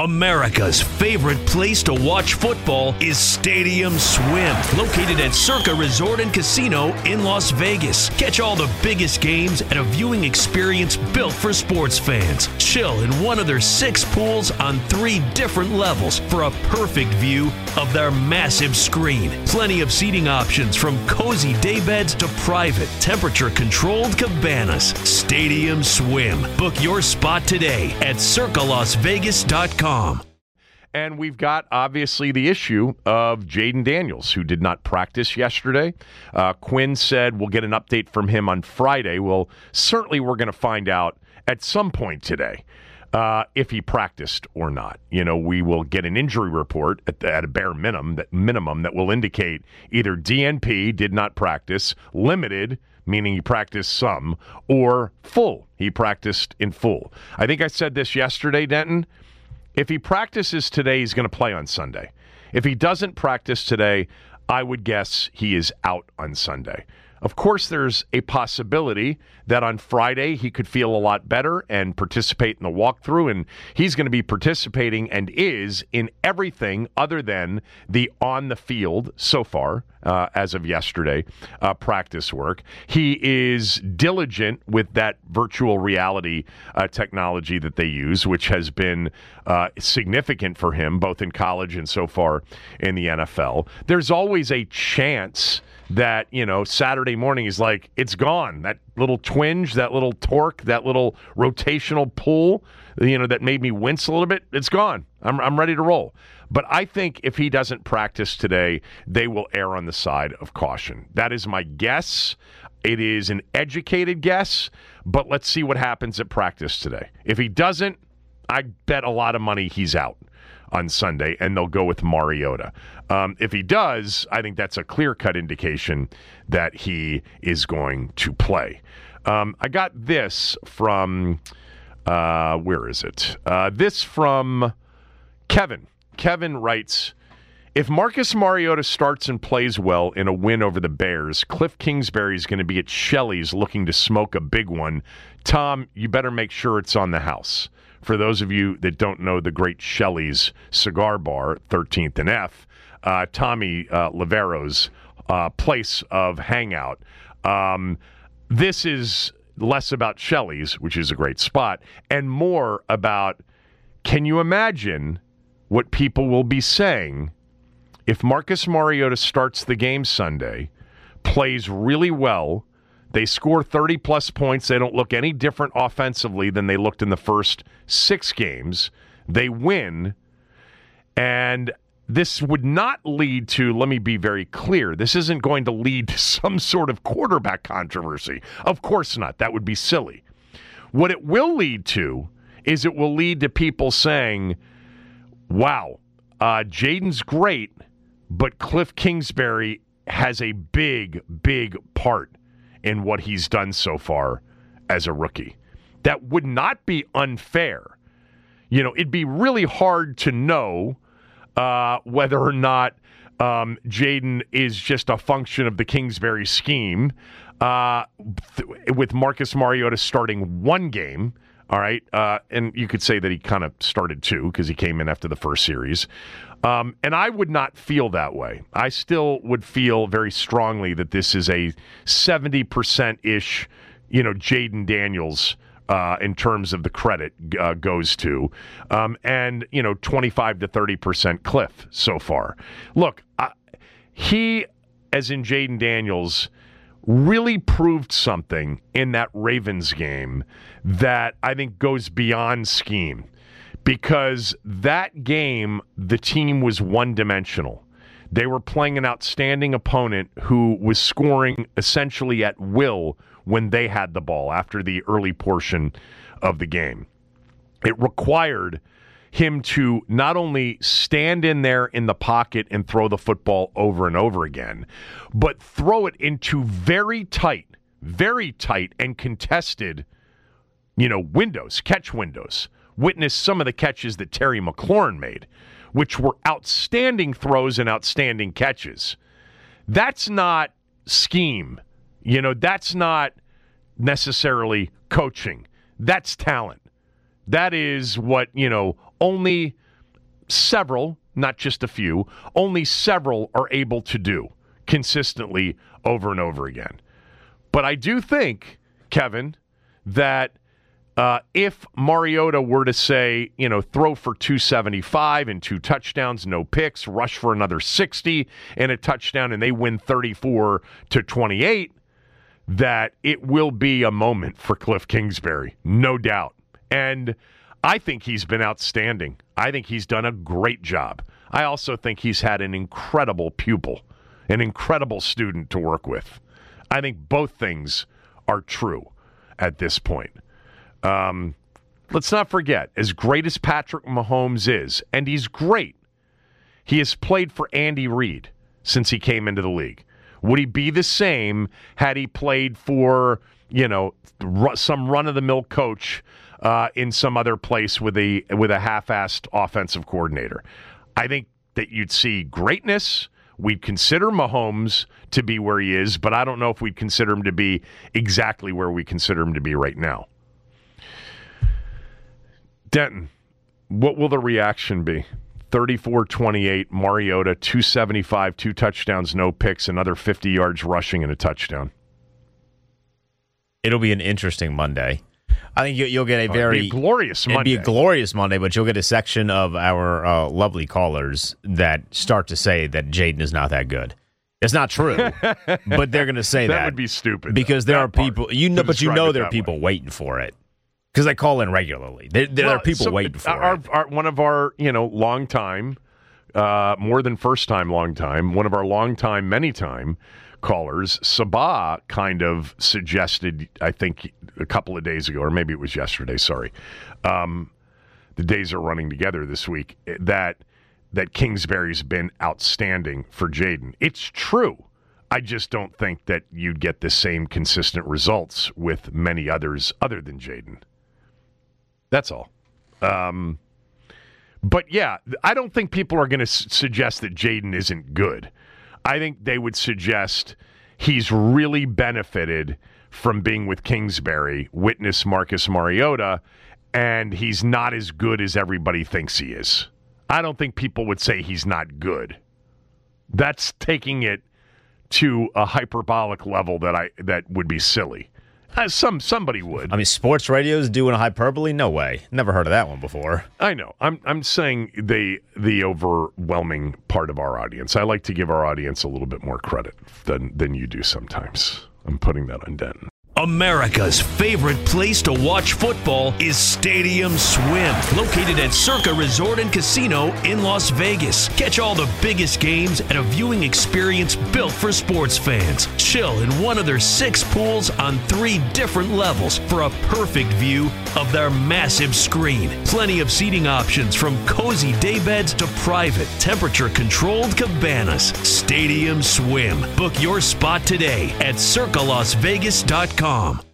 America's favorite place to watch football is Stadium Swim, located at Circa Resort and Casino in Las Vegas. Catch all the biggest games at a viewing experience built for sports fans. Chill in one of their 6 pools on 3 different levels for a perfect view of their massive screen. Plenty of seating options from cozy daybeds to private, temperature-controlled cabanas. Stadium Swim. Book your spot today at circalasvegas.com. And we've got, obviously, the issue of Jayden Daniels, who did not practice yesterday. Quinn said we'll get an update from him on Friday. Well, certainly we're going to find out at some point today if he practiced or not. You know, we will get an injury report at a bare minimum that will indicate either DNP, did not practice, limited, meaning he practiced some, or full, he practiced in full. I think I said this yesterday, Denton. If he practices today, he's going to play on Sunday. If he doesn't practice today, I would guess he is out on Sunday. Of course, there's a possibility that on Friday he could feel a lot better and participate in the walkthrough, and he's going to be participating and is in everything other than the on the field so far, as of yesterday, practice work. He is diligent with that virtual reality technology that they use, which has been significant for him, both in college and so far in the NFL. There's always a chance that, you know, Saturday morning is like, it's gone. That little twinge, that little torque, that little rotational pull, you know, that made me wince a little bit, it's gone. I'm ready to roll. But I think if he doesn't practice today, they will err on the side of caution. That is my guess. It is an educated guess, but let's see what happens at practice today. If he doesn't, I bet a lot of money he's out on Sunday, and they'll go with Mariota. If he does, I think that's a clear-cut indication that he is going to play. I got this from, where is it? This from Kevin. Kevin writes, if Marcus Mariota starts and plays well in a win over the Bears, Cliff Kingsbury is going to be at Shelley's looking to smoke a big one. Tom, you better make sure it's on the house. For those of you that don't know the great Shelley's Cigar Bar, 13th and F, Tommy Livero's place of hangout. This is less about Shelley's, which is a great spot, and more about, can you imagine what people will be saying if Marcus Mariota starts the game Sunday, plays really well, they score 30-plus points. They don't look any different offensively than they looked in the first 6 games. They win. And this would not lead to, let me be very clear, this isn't going to lead to some sort of quarterback controversy. Of course not. That would be silly. What it will lead to is it will lead to people saying, wow, Jayden's great, but Cliff Kingsbury has a big, big part in what he's done so far as a rookie. That would not be unfair. You know, it'd be really hard to know whether or not Jayden is just a function of the Kingsbury scheme with Marcus Mariota starting 1 game. All right, and you could say that he kind of started 2 because he came in after the first series. And I would not feel that way. I still would feel very strongly that this is a 70%-ish, you know, Jayden Daniels in terms of the credit goes to, and, you know, 25 to 30% Cliff so far. Look, he, as in Jayden Daniels, really proved something in that Ravens game that I think goes beyond scheme. Because that game, the team was one-dimensional. They were playing an outstanding opponent who was scoring essentially at will when they had the ball after the early portion of the game. It required him to not only stand in there in the pocket and throw the football over and over again, but throw it into very tight and contested, you know, windows, catch windows. Witness some of the catches that Terry McLaurin made, which were outstanding throws and outstanding catches. That's not scheme. You know, that's not necessarily coaching. That's talent. That is what, you know, only several, not just a few, only several are able to do consistently over and over again. But I do think, Kevin, that if Mariota were to say, throw for 275 and 2 touchdowns, no picks, rush for another 60 and a touchdown, and they win 34-28, that it will be a moment for Cliff Kingsbury, no doubt. And I think he's been outstanding. I think he's done a great job. I also think he's had an incredible pupil, an incredible student to work with. I think both things are true at this point. Let's not forget, as great as Patrick Mahomes is, and he's great, he has played for Andy Reid since he came into the league. Would he be the same had he played for, some run-of-the-mill coach in some other place with a half-assed offensive coordinator? I think that you'd see greatness. We'd consider Mahomes to be where he is, but I don't know if we'd consider him to be exactly where we consider him to be right now. Denton, what will the reaction be? 34-28, Mariota, 275, 2 touchdowns, no picks, another 50 yards rushing and a touchdown. It'll be an interesting Monday. I think you'll get It'd be a glorious Monday. It'd be a glorious Monday, but you'll get a section of our lovely callers that start to say that Jayden is not that good. It's not true, but they're going to say that. That would be stupid. Because there are people, there are people waiting for it. Because they call in regularly. There are people waiting for it. One of our, long time, more than first time, long time, one of our long time, many time callers, Sabah, kind of suggested, I think a couple of days ago, or maybe it was yesterday, sorry. The days are running together this week, that Kingsbury's been outstanding for Jayden. It's true. I just don't think that you'd get the same consistent results with many others other than Jayden. That's all. But yeah, I don't think people are going to suggest that Jayden isn't good. I think they would suggest he's really benefited from being with Kingsbury, witness Marcus Mariota, and he's not as good as everybody thinks he is. I don't think people would say he's not good. That's taking it to a hyperbolic level that would be silly. Somebody would. I mean, sports radio's doing a hyperbole? No way. Never heard of that one before. I know. I'm saying the overwhelming part of our audience. I like to give our audience a little bit more credit than you do sometimes. I'm putting that on Denton. America's favorite place to watch football is Stadium Swim, located at Circa Resort and Casino in Las Vegas. Catch all the biggest games at a viewing experience built for sports fans. Chill in one of their 6 pools on 3 different levels for a perfect view of their massive screen. Plenty of seating options from cozy daybeds to private, temperature-controlled cabanas. Stadium Swim. Book your spot today at circalasvegas.com.